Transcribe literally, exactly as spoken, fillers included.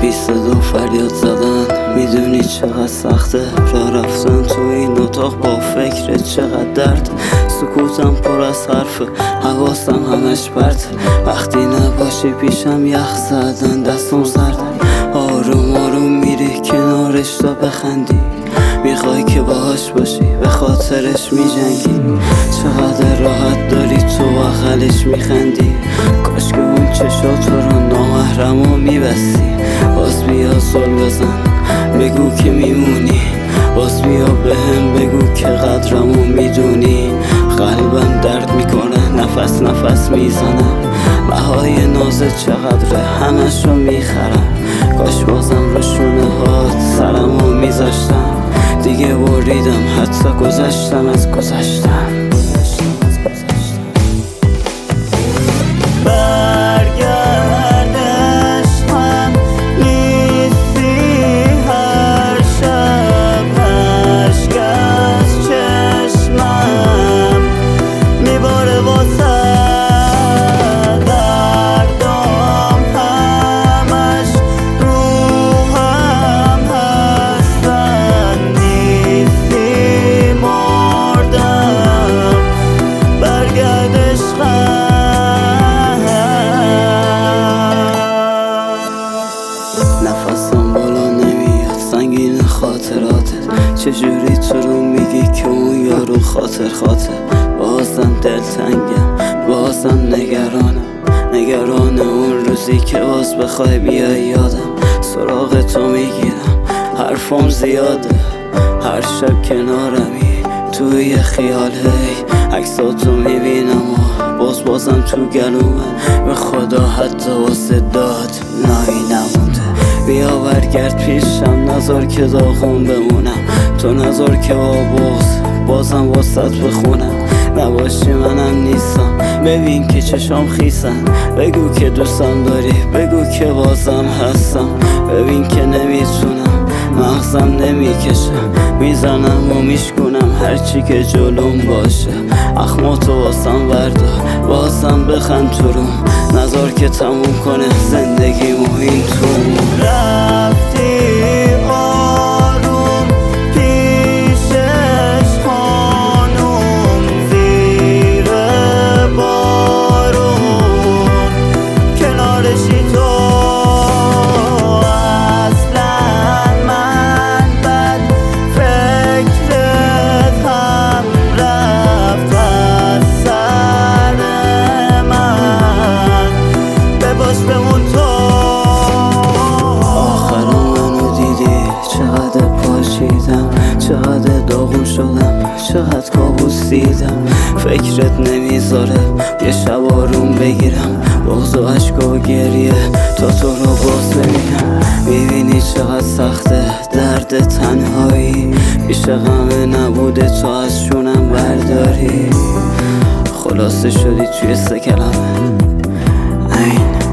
بی صدا فریاد زدن، میدونی چقدر سخته راه رفتن تو این اتاق با فکر چقدر درد. سکوتم پر از حرفه، حواسم همش پرت. وقتی نباشی پیشم یخ زدن دستم سرد. آروم آروم میری کنارش تا بخندی، میخوای که باهاش باشی به خاطرش میجنگی. چقدر راحت داری تو بغلش میخندی، کاش که اون چشات رو نامحرما میبستی. باز بیا زل بزن بگو که میمونی، باز بیا بهم بگو که قدرمو میدونی. قلبم درد میکنه نفس نفس میزنم، بهای نازه چقدره همشو میخرم. کاش بازم رو شونه هات سرمو میذاشتم، دیگه بریدم حتی گذشتم از گذشتم. نفسم بالا نمیاد سنگین خاطراتت، چجوری تو رو میگی که اون یارو خاطر خاطر. بازم دلتنگم بازم نگرانم، نگران اون روزی که باز بخوای بیای یادم. سراغ تو میگیرم حرفم زیاده، هر شب کنارمی توی خیال. هی عکساتو میبینم و باز بازم تو گلومه، به خدا حتی واسه داد نایی نمونده. بیا برگرد پیشم نذار که داغون بمونم، تو نذار که با بغض بازم واسط بخونم. نباشی منم نیستم ببین که چشام خیسن، بگو که دوستم داری بگو که بازم هستم. ببین که نمیتونم مغزم نمیکشم، میزنم و میشکنم هرچی که جلوم باشه. اخماتو واسم بردار بازم بخند تو روم، نذار که تموم کنه زندگیمو این تو. رفتی آروم پیشش خانوم زیر بارون، کنارشی تو چقدر داغون شدم چقدر کابوس دیدم، فکرت نمیذاره یه شب آروم بگیرم. بغض و عشق و گریه تا تو رو باز ببینم. میبینی چقدر سخته درد تنهایی، پیش غمه نبوده تو از شونم برداری. خلاصه شدی توی سه کلمه عین